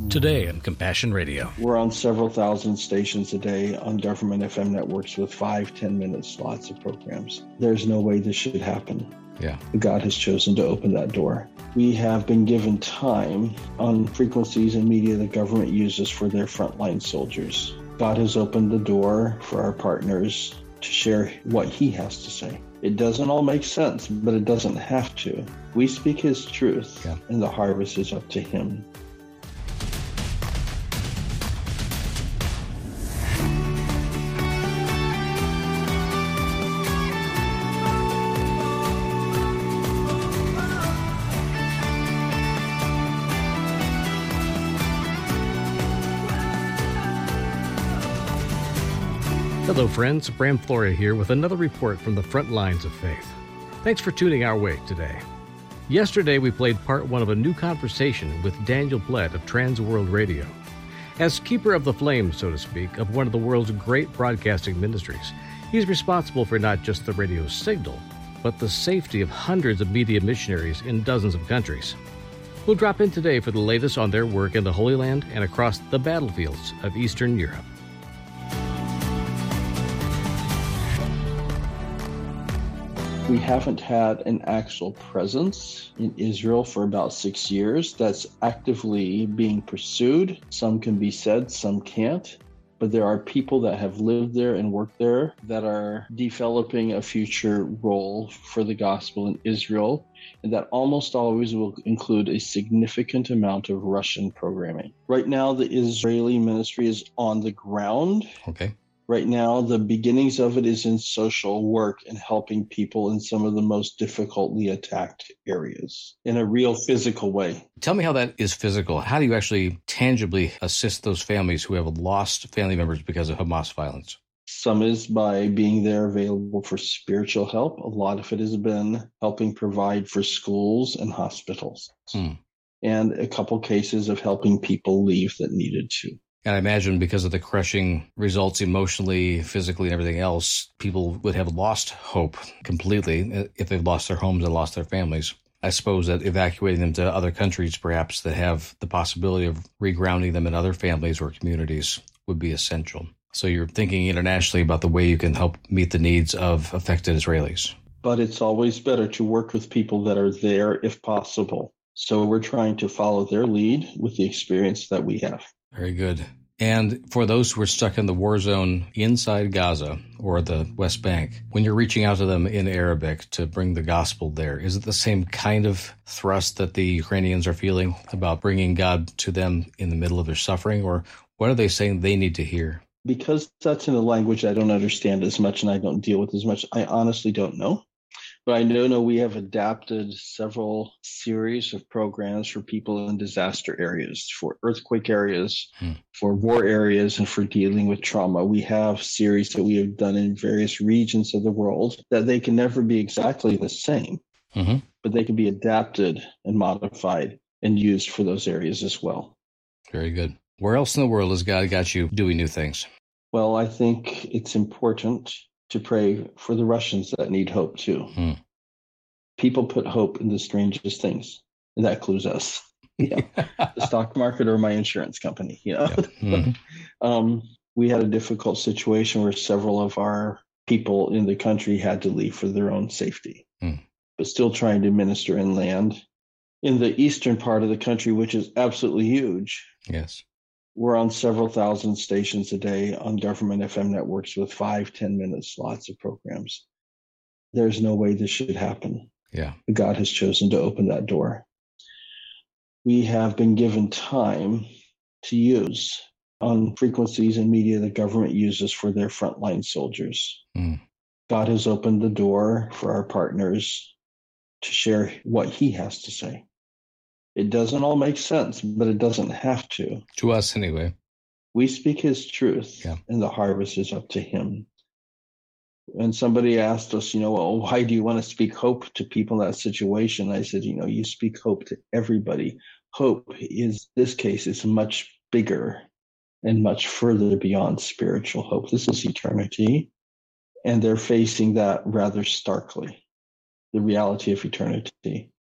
Today on Compassion Radio. We're on several thousand stations a day on government FM networks with 5-10-minute slots of programs. There's no way this should happen. Yeah. God has chosen to open that door. We have been given time on frequencies and media the government uses for their frontline soldiers. God has opened the door for our partners to share what He has to say. It doesn't all make sense, but it doesn't have to. We speak His truth, and the harvest is up to Him. Hello, friends. Bram Floria here with another report from the front lines of faith. Thanks for tuning our way today. Yesterday, we played part one of a new conversation with Daniel Blett of Trans World Radio. As keeper of the flame, so to speak, of one of the world's great broadcasting ministries, he's responsible for not just the radio signal, but the safety of hundreds of media missionaries in dozens of countries. We'll drop in today for the latest on their work in the Holy Land and across the battlefields of Eastern Europe. We haven't had an actual presence in Israel for about 6 years. That's actively being pursued. Some can be said, some can't. But there are people that have lived there and worked there that are developing a future role for the gospel in Israel, and that almost always will include a significant amount of Russian programming. Right now, the Israeli ministry is on the ground. Okay. Right now, the beginnings of it is in social work and helping people in some of the most difficultly attacked areas in a real physical way. Tell me how that is physical. How do you actually tangibly assist those families who have lost family members because of Hamas violence? Some is by being there available for spiritual help. A lot of it has been helping provide for schools and hospitals. And a couple cases of helping people leave that needed to. And I imagine because of the crushing results emotionally, physically, and everything else, people would have lost hope completely if they've lost their homes and lost their families. I suppose that evacuating them to other countries, perhaps, that have the possibility of regrounding them in other families or communities would be essential. So you're thinking internationally about the way you can help meet the needs of affected Israelis. But it's always better to work with people that are there if possible. So we're trying to follow their lead with the experience that we have. Very good. And for those who are stuck in the war zone inside Gaza or the West Bank, when you're reaching out to them in Arabic to bring the gospel there, is it the same kind of thrust that the Ukrainians are feeling about bringing God to them in the middle of their suffering? Or what are they saying they need to hear? Because that's in a language I don't understand as much and I don't deal with as much, I honestly don't know. But I know we have adapted several series of programs for people in disaster areas, for earthquake areas, for war areas, and for dealing with trauma. We have series that we have done in various regions of the world that they can never be exactly the same, but they can be adapted and modified and used for those areas as well. Very good. Where else in the world has God got you doing new things? Well, I think it's important to pray for the Russians that need hope too. People put hope in the strangest things, and that includes us. The stock market or my insurance company. We had a difficult situation where several of our people in the country had to leave for their own safety, but still trying to minister inland. In the eastern part of the country, which is absolutely huge. Yes. We're on several thousand stations a day on government FM networks with 5-10-minute slots of programs. There's no way this should happen. Yeah. God has chosen to open that door. We have been given time to use on frequencies and media the government uses for their frontline soldiers. God has opened the door for our partners to share what He has to say. It doesn't all make sense, but it doesn't have to. To us, anyway. We speak His truth, and the harvest is up to Him. And somebody asked us, well, why do you want to speak hope to people in that situation? I said, you speak hope to everybody. Hope is, this case, is much bigger and much further beyond spiritual hope. This is eternity. And they're facing that rather starkly, the reality of eternity.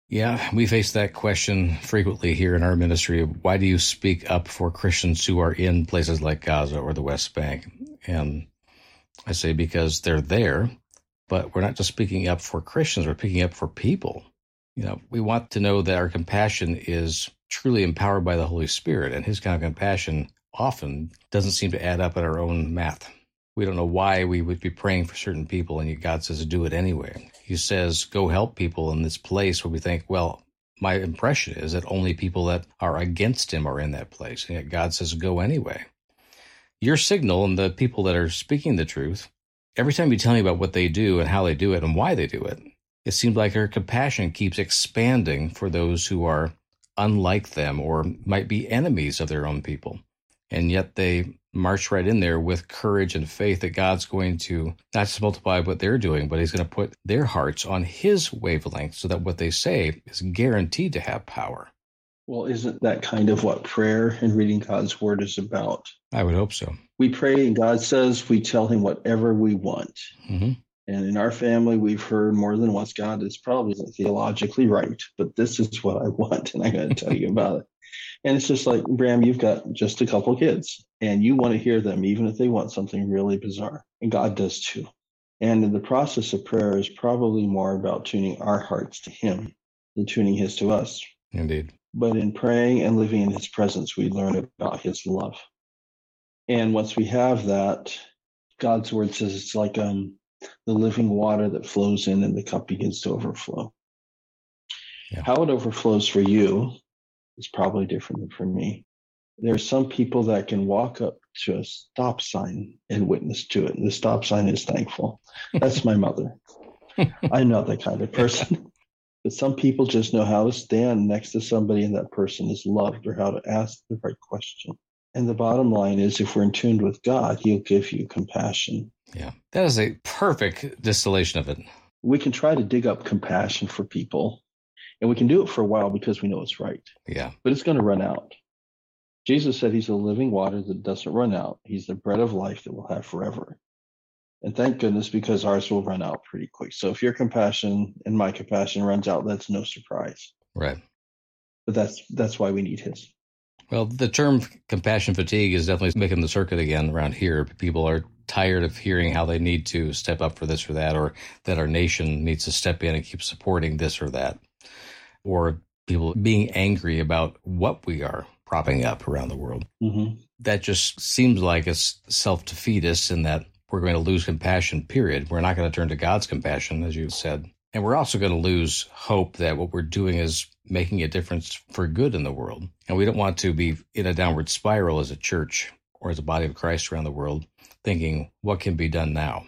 Yeah, we face that question frequently here in our ministry. Why do you speak up for Christians who are in places like Gaza or the West Bank? And I say because they're there, but we're not just speaking up for Christians, we're speaking up for people. We want to know that our compassion is truly empowered by the Holy Spirit, and his kind of compassion often doesn't seem to add up in our own math. We don't know why we would be praying for certain people, and yet God says do it anyway. He says, go help people in this place where we think, well, my impression is that only people that are against him are in that place, and yet God says go anyway. Your signal and the people that are speaking the truth, every time you tell me about what they do and how they do it and why they do it, it seems like our compassion keeps expanding for those who are unlike them or might be enemies of their own people. And yet they march right in there with courage and faith that God's going to not just multiply what they're doing, but he's going to put their hearts on his wavelength so that what they say is guaranteed to have power. Well, isn't that kind of what prayer and reading God's word is about? I would hope so. We pray and God says we tell him whatever we want. Mm-hmm. And in our family, we've heard more than once, God is probably theologically right, but this is what I want, and I got to tell you about it. And it's just like, Bram, you've got just a couple kids, and you want to hear them, even if they want something really bizarre. And God does too. And in the process of prayer is probably more about tuning our hearts to him than tuning his to us. Indeed. But in praying and living in his presence, we learn about his love. And once we have that, God's word says it's like the living water that flows in and the cup begins to overflow. Yeah. How it overflows for you is probably different than for me. There are some people that can walk up to a stop sign and witness to it. And the stop sign is thankful. That's my mother. I'm not that kind of person. But some people just know how to stand next to somebody and that person is loved, or how to ask the right question. And the bottom line is, if we're in tune with God, he'll give you compassion. Yeah, that is a perfect distillation of it. We can try to dig up compassion for people, and we can do it for a while because we know it's right. Yeah. But it's going to run out. Jesus said he's a living water that doesn't run out. He's the bread of life that we'll have forever. And thank goodness, because ours will run out pretty quick. So if your compassion and my compassion runs out, that's no surprise. Right. But that's why we need his. Well, the term compassion fatigue is definitely making the circuit again around here. People are tired of hearing how they need to step up for this or that, or that our nation needs to step in and keep supporting this or that, or people being angry about what we are propping up around the world. Mm-hmm. That just seems like it's self-defeatist in that we're going to lose compassion, period. We're not going to turn to God's compassion, as you said. And we're also going to lose hope that what we're doing is making a difference for good in the world. And we don't want to be in a downward spiral as a church or as a body of Christ around the world, thinking, what can be done now?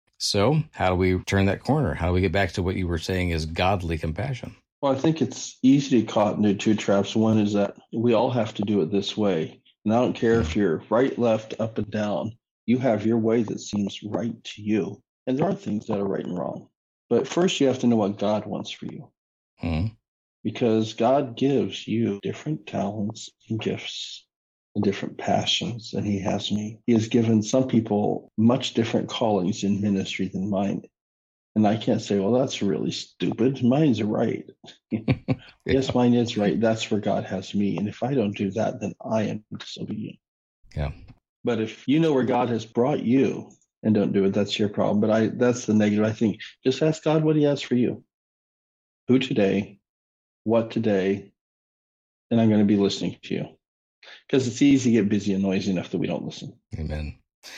So how do we turn that corner? How do we get back to what you were saying is godly compassion? Well, I think it's easy to get caught into two traps. One is that we all have to do it this way. And I don't care if you're right, left, up, and down. You have your way that seems right to you. And there are things that are right and wrong. But first, you have to know what God wants for you. Mm-hmm. Because God gives you different talents and gifts and different passions than he has me. He has given some people much different callings in ministry than mine. And I can't say, well, that's really stupid. Mine's right. Yeah. Yes, mine is right. That's where God has me. And if I don't do that, then I am disobedient. Yeah. But if you know where God has brought you and don't do it, that's your problem. But that's the negative. I think just ask God what he has for you. Who today? What today? And I'm going to be listening to you. Because it's easy to get busy and noisy enough that we don't listen. Amen.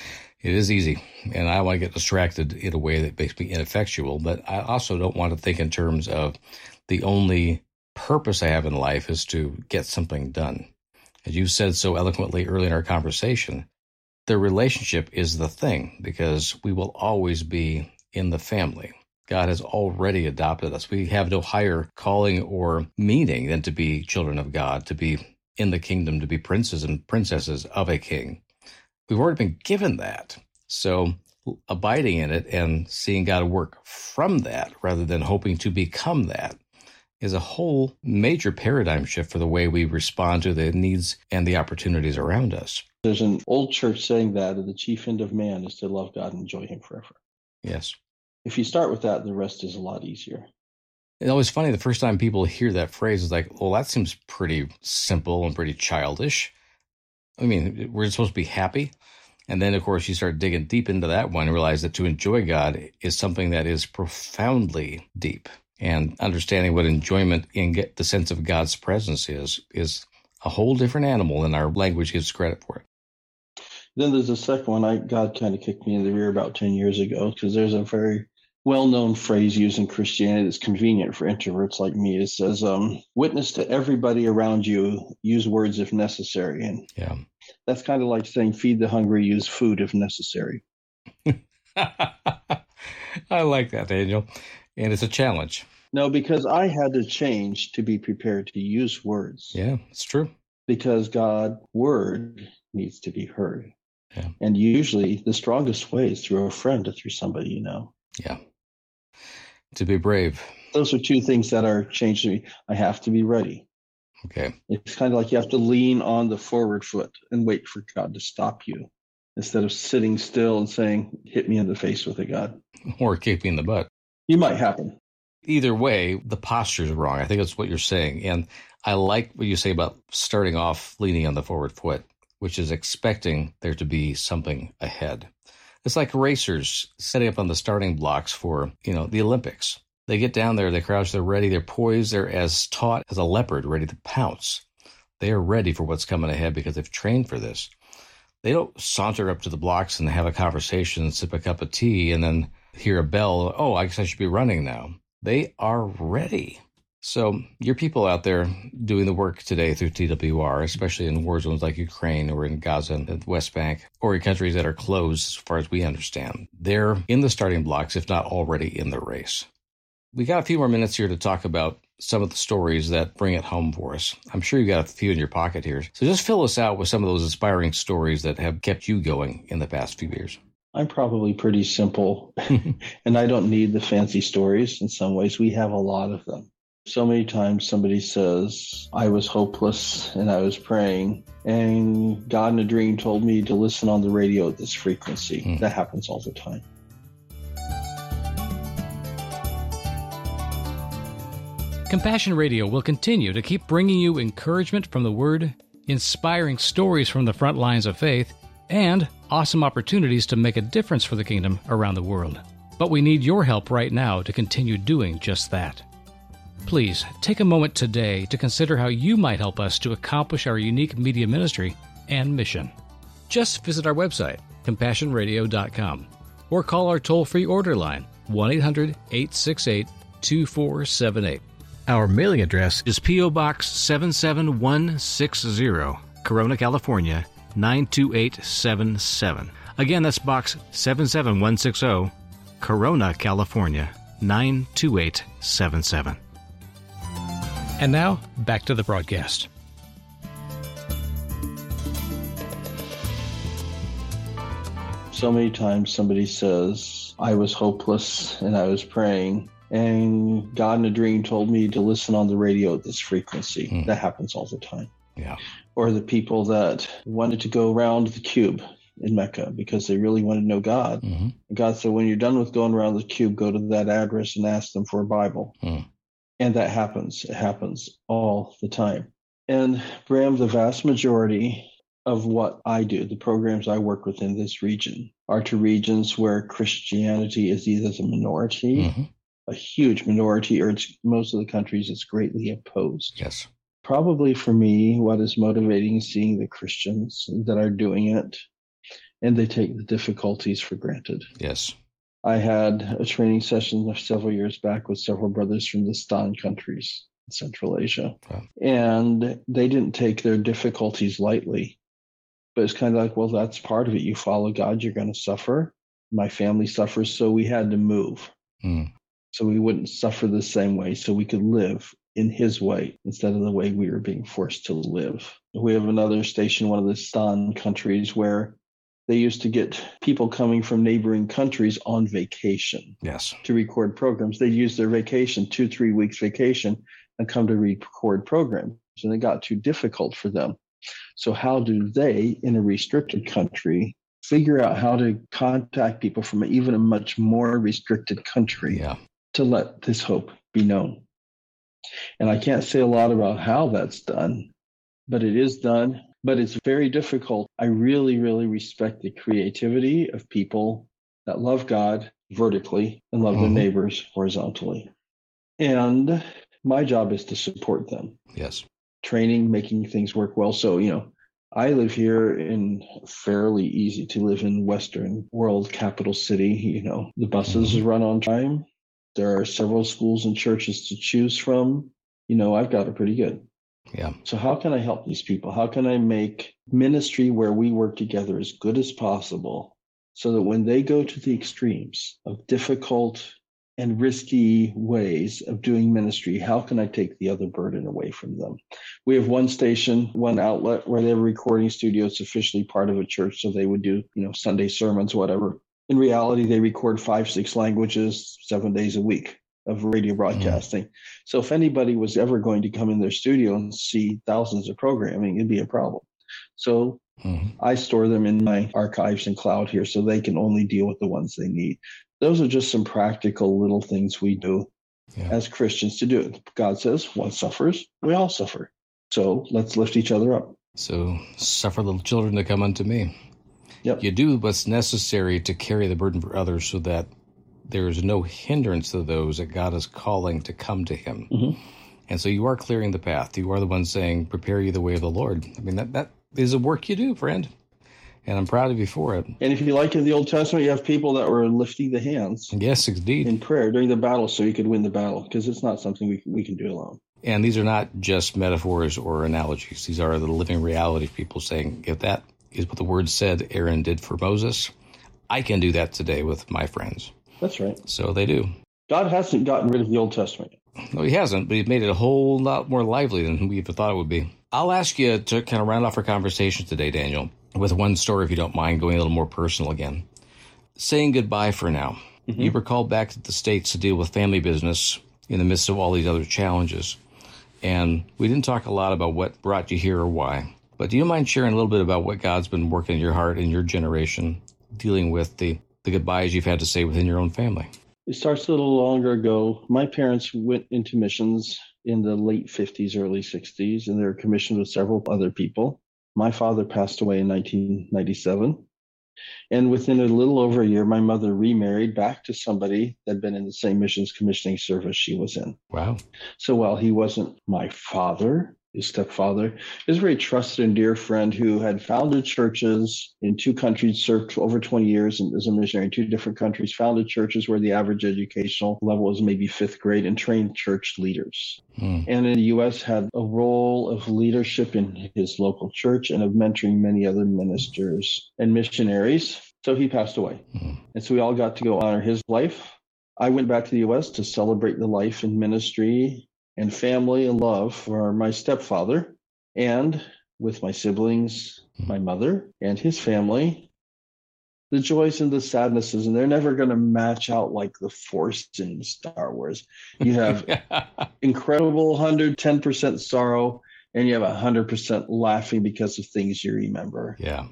It is easy, and I want to get distracted in a way that makes me ineffectual, but I also don't want to think in terms of the only purpose I have in life is to get something done. As you said so eloquently early in our conversation, the relationship is the thing, because we will always be in the family. God has already adopted us. We have no higher calling or meaning than to be children of God, to be in the kingdom, to be princes and princesses of a king. We've already been given that. So abiding in it and seeing God work from that rather than hoping to become that is a whole major paradigm shift for the way we respond to the needs and the opportunities around us. There's an old church saying that the chief end of man is to love God and enjoy him forever. Yes. If you start with that, the rest is a lot easier. It's always funny, the first time people hear that phrase is like, well, that seems pretty simple and pretty childish. I mean, we're supposed to be happy. And then, of course, you start digging deep into that one and realize that to enjoy God is something that is profoundly deep. And understanding what enjoyment and get the sense of God's presence is a whole different animal than our language gives credit for it. Then there's a second one. God kind of kicked me in the rear about 10 years ago, because there's a very well-known phrase used in Christianity that's convenient for introverts like me. It says, witness to everybody around you, use words if necessary. And yeah, that's kind of like saying feed the hungry, use food if necessary. I like that, Daniel. And it's a challenge. No, because I had to change to be prepared to use words. Yeah, it's true. Because God's word needs to be heard. Yeah. And usually the strongest way is through a friend or through somebody you know. Yeah. To be brave. Those are two things that are changed to me. I have to be ready. Okay. It's kind of like you have to lean on the forward foot and wait for God to stop you, instead of sitting still and saying, hit me in the face with it, God. Or kick me in the butt. You might happen. Either way, the posture is wrong. I think that's what you're saying. And I like what you say about starting off leaning on the forward foot, which is expecting there to be something ahead. It's like racers setting up on the starting blocks for, the Olympics. They get down there, they crouch, they're ready, they're poised, they're as taut as a leopard ready to pounce. They are ready for what's coming ahead because they've trained for this. They don't saunter up to the blocks and have a conversation, sip a cup of tea, and then hear a bell. Oh, I guess I should be running now. They are ready. So your people out there doing the work today through TWR, especially in war zones like Ukraine or in Gaza and the West Bank, or in countries that are closed as far as we understand, they're in the starting blocks, if not already in the race. We got a few more minutes here to talk about some of the stories that bring it home for us. I'm sure you got a few in your pocket here. So just fill us out with some of those inspiring stories that have kept you going in the past few years. I'm probably pretty simple, and I don't need the fancy stories. In some ways, we have a lot of them. So many times somebody says, I was hopeless and I was praying, and God in a dream told me to listen on the radio at this frequency. That happens all the time. Compassion Radio will continue to keep bringing you encouragement from the Word, inspiring stories from the front lines of faith, and awesome opportunities to make a difference for the kingdom around the world. But we need your help right now to continue doing just that. Please take a moment today to consider how you might help us to accomplish our unique media ministry and mission. Just visit our website, CompassionRadio.com, or call our toll-free order line, 1-800-868-2478. Our mailing address is P.O. Box 77160, Corona, California, 92877. Again, that's Box 77160, Corona, California, 92877. And now, back to the broadcast. So many times somebody says, I was hopeless and I was praying, and God in a dream told me to listen on the radio at this frequency. That happens all the time. Yeah. Or the people that wanted to go around the cube in Mecca because they really wanted to know God. And God said, when you're done with going around the cube, go to that address and ask them for a Bible. And that happens. It happens all the time. And Bram, the vast majority of what I do, the programs I work with in this region, are to regions where Christianity is either the minority, a huge minority, or it's most of the countries it's greatly opposed. Yes. Probably for me, what is motivating is seeing the Christians that are doing it, and they take the difficulties for granted. Yes. I had a training session several years back with several brothers from the Stan countries in Central Asia. Wow. And they didn't take their difficulties lightly. But it's kind of like, well, that's part of it. You follow God, you're going to suffer. My family suffers, so we had to move. So we wouldn't suffer the same way, so we could live in his way instead of the way we were being forced to live. We have another station, one of the Stan countries, where they used to get people coming from neighboring countries on vacation. Yes. To record programs. They'd use their vacation, 2-3 weeks vacation, and come to record programs. And it got too difficult for them. So how do they, in a restricted country, figure out how to contact people from even a much more restricted country to let this hope be known? And I can't say a lot about how that's done, but it is done. But it's very difficult. I really, really respect the creativity of people that love God vertically and love their neighbors horizontally. And my job is to support them. Yes. Training, making things work well. So, I live here in fairly easy to live in Western world capital city. The buses run on time. There are several schools and churches to choose from. I've got it pretty good. Yeah. So how can I help these people? How can I make ministry where we work together as good as possible so that when they go to the extremes of difficult and risky ways of doing ministry, how can I take the other burden away from them? We have one station, one outlet where they have a recording studio. It's officially part of a church, so they would do, Sunday sermons, whatever. In reality, they record 5-6 languages, 7 days a week of radio broadcasting. So if anybody was ever going to come in their studio and see thousands of programming, it'd be a problem. So I store them in my archives and cloud here so they can only deal with the ones they need. Those are just some practical little things we do as Christians to do it. God says, one suffers, we all suffer. So let's lift each other up. So suffer little children to come unto me. Yep. You do what's necessary to carry the burden for others so that there is no hindrance to those that God is calling to come to him. And so you are clearing the path. You are the one saying, prepare you the way of the Lord. I mean, that is a work you do, friend. And I'm proud of you for it. And if you like in the Old Testament, you have people that were lifting the hands. Yes, indeed. In prayer during the battle so you could win the battle, because it's not something we can do alone. And these are not just metaphors or analogies. These are the living reality of people saying, if that is what the word said Aaron did for Moses, I can do that today with my friends. That's right. So they do. God hasn't gotten rid of the Old Testament. No, he hasn't, but he's made it a whole lot more lively than we ever thought it would be. I'll ask you to kind of round off our conversation today, Daniel, with one story, if you don't mind, going a little more personal again. Saying goodbye for now. You were called back to the States to deal with family business in the midst of all these other challenges. And we didn't talk a lot about what brought you here or why. But do you mind sharing a little bit about what God's been working in your heart and your generation, dealing with the goodbyes you've had to say within your own family? It starts a little longer ago. My parents went into missions in the late 50s, early 60s, and they were commissioned with several other people. My father passed away in 1997. And within a little over a year, my mother remarried back to somebody that had been in the same missions commissioning service she was in. Wow. So while he wasn't my father, his stepfather, he was a very trusted and dear friend who had founded churches in 2 countries, served over 20 years as a missionary in 2 different countries, founded churches where the average educational level was maybe 5th grade, and trained church leaders. And in the U.S. had a role of leadership in his local church and of mentoring many other ministers and missionaries. So he passed away. And so we all got to go honor his life. I went back to the U.S. to celebrate the life and ministry and family and love for my stepfather, and with my siblings, my mother and his family, the joys and the sadnesses, and they're never going to match out like the Force in Star Wars. You have incredible 110% sorrow, and you have 100% laughing because of things you remember. Yeah.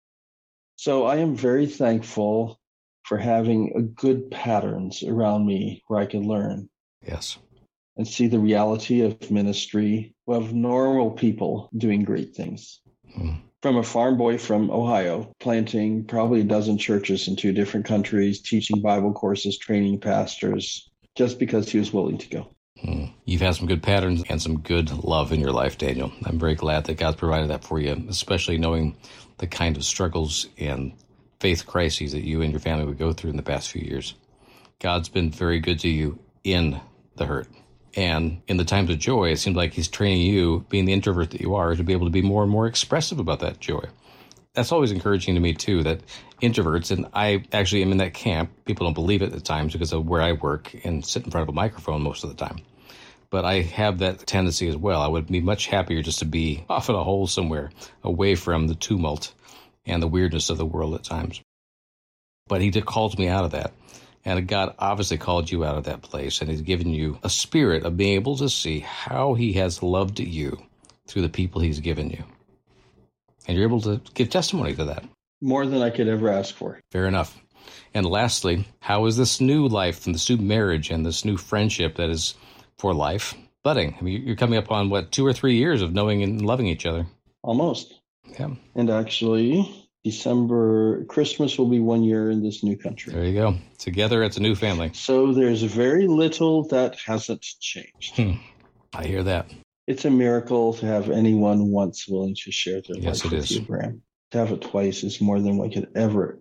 So I am very thankful for having good patterns around me where I can learn. Yes. And see the reality of ministry, of normal people doing great things. From a farm boy from Ohio, planting probably a dozen churches in 2 different countries, teaching Bible courses, training pastors, just because he was willing to go. You've had some good patterns and some good love in your life, Daniel. I'm very glad that God's provided that for you, especially knowing the kind of struggles and faith crises that you and your family would go through in the past few years. God's been very good to you in the hurt. And in the times of joy, it seems like he's training you, being the introvert that you are, to be able to be more and more expressive about that joy. That's always encouraging to me, too, that introverts, and I actually am in that camp. People don't believe it at times because of where I work and sit in front of a microphone most of the time. But I have that tendency as well. I would be much happier just to be off in a hole somewhere, away from the tumult and the weirdness of the world at times. But he called me out of that. And God obviously called you out of that place, and he's given you a spirit of being able to see how he has loved you through the people he's given you. And you're able to give testimony to that. More than I could ever ask for. Fair enough. And lastly, how is this new life and this new marriage and this new friendship that is for life budding. I mean, you're coming up on, 2 or 3 years of knowing and loving each other. Almost. Yeah. And actually, Christmas will be 1 year in this new country. There you go. Together, it's a new family. So there's very little that hasn't changed. I hear that. It's a miracle to have anyone once willing to share their Yes, life it with is. you, Bram. To have it twice is more than we could ever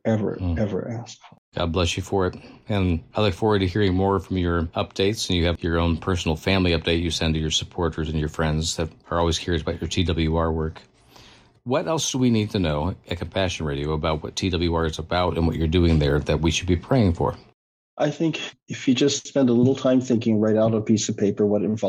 ask for. God bless you for it. And I look forward to hearing more from your updates. And you have your own personal family update you send to your supporters and your friends that are always curious about your TWR work. What else do we need to know at Compassion Radio about what TWR is about and what you're doing there that we should be praying for? I think if you just spend a little time thinking, write out a piece of paper what it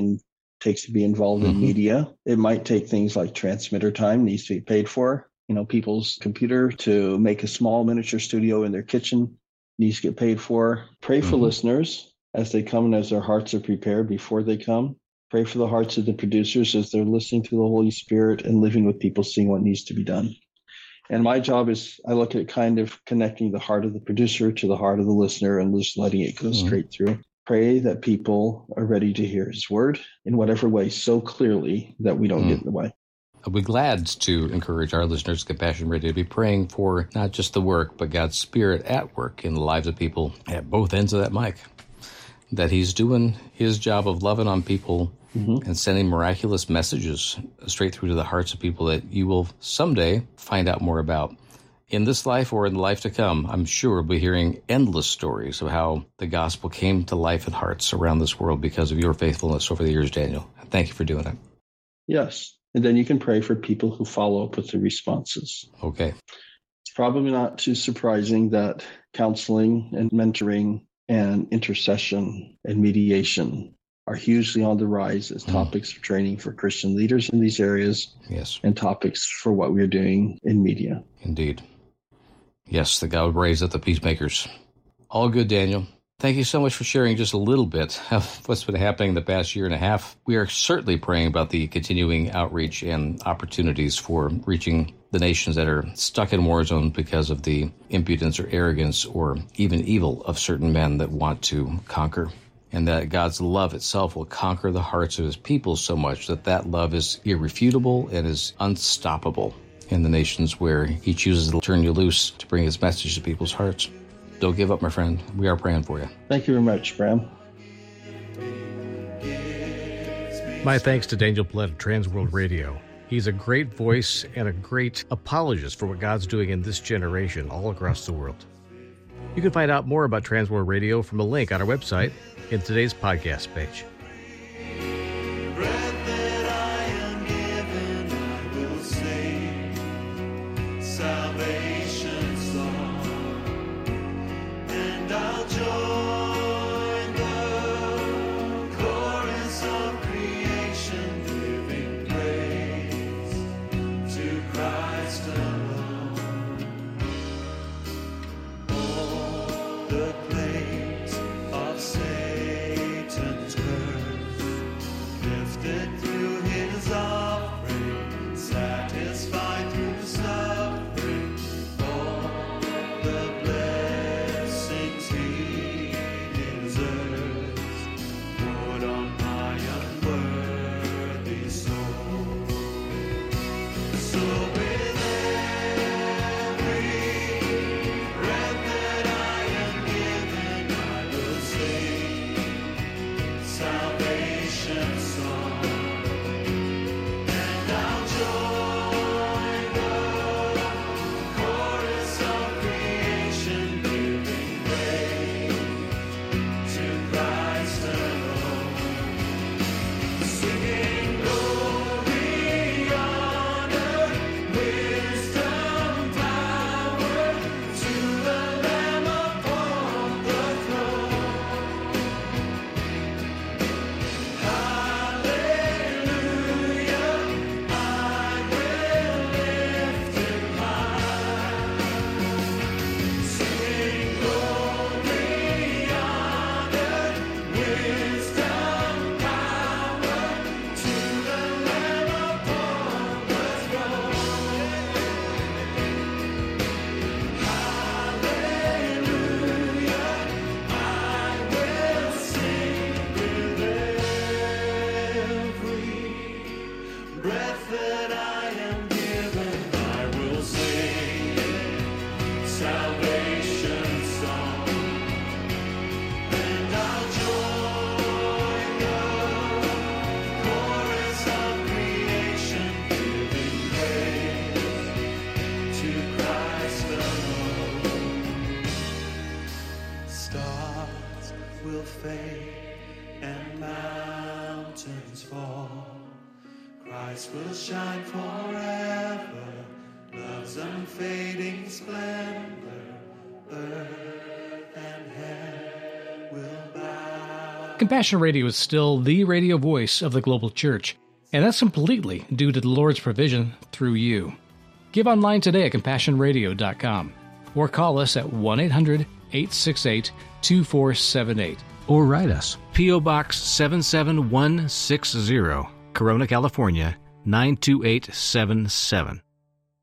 takes to be involved in media. It might take things like transmitter time needs to be paid for. People's computer to make a small miniature studio in their kitchen needs to get paid for. Pray for listeners as they come and as their hearts are prepared before they come. Pray for the hearts of the producers as they're listening to the Holy Spirit and living with people, seeing what needs to be done. And my job is, I look at kind of connecting the heart of the producer to the heart of the listener and just letting it go straight through. Pray that people are ready to hear his word in whatever way so clearly that we don't get in the way. I'll be glad to encourage our listeners at Compassion Radio to be praying for not just the work, but God's Spirit at work in the lives of people at both ends of that mic. That he's doing his job of loving on people and sending miraculous messages straight through to the hearts of people that you will someday find out more about. In this life or in the life to come, I'm sure we'll be hearing endless stories of how the gospel came to life in hearts around this world because of your faithfulness over the years, Daniel. Thank you for doing it. Yes. And then you can pray for people who follow up with the responses. Okay. It's probably not too surprising that counseling and mentoring and intercession and mediation are hugely on the rise as topics of training for Christian leaders in these areas. Yes. And topics for what we're doing in media. Indeed. Yes, that God would raise up the peacemakers. All good, Daniel. Thank you so much for sharing just a little bit of what's been happening the past year and a half. We are certainly praying about the continuing outreach and opportunities for reaching the nations that are stuck in war zones because of the impudence or arrogance or even evil of certain men that want to conquer. And that God's love itself will conquer the hearts of his people so much that that love is irrefutable and is unstoppable in the nations where he chooses to turn you loose to bring his message to people's hearts. Don't give up, my friend. We are praying for you. Thank you very much, Bram. My thanks to Daniel Plett of Transworld Radio. He's a great voice and a great apologist for what God's doing in this generation all across the world. You can find out more about Transworld Radio from a link on our website in today's podcast page. The plagues of Satan's curse. unfading splendor, earth and heaven will bow. Compassion Radio is still the radio voice of the global church, and that's completely due to the Lord's provision through you. Give online today at CompassionRadio.com or call us at 1-800-868-2478. Or write us. P.O. Box 77160, Corona, California, 92877.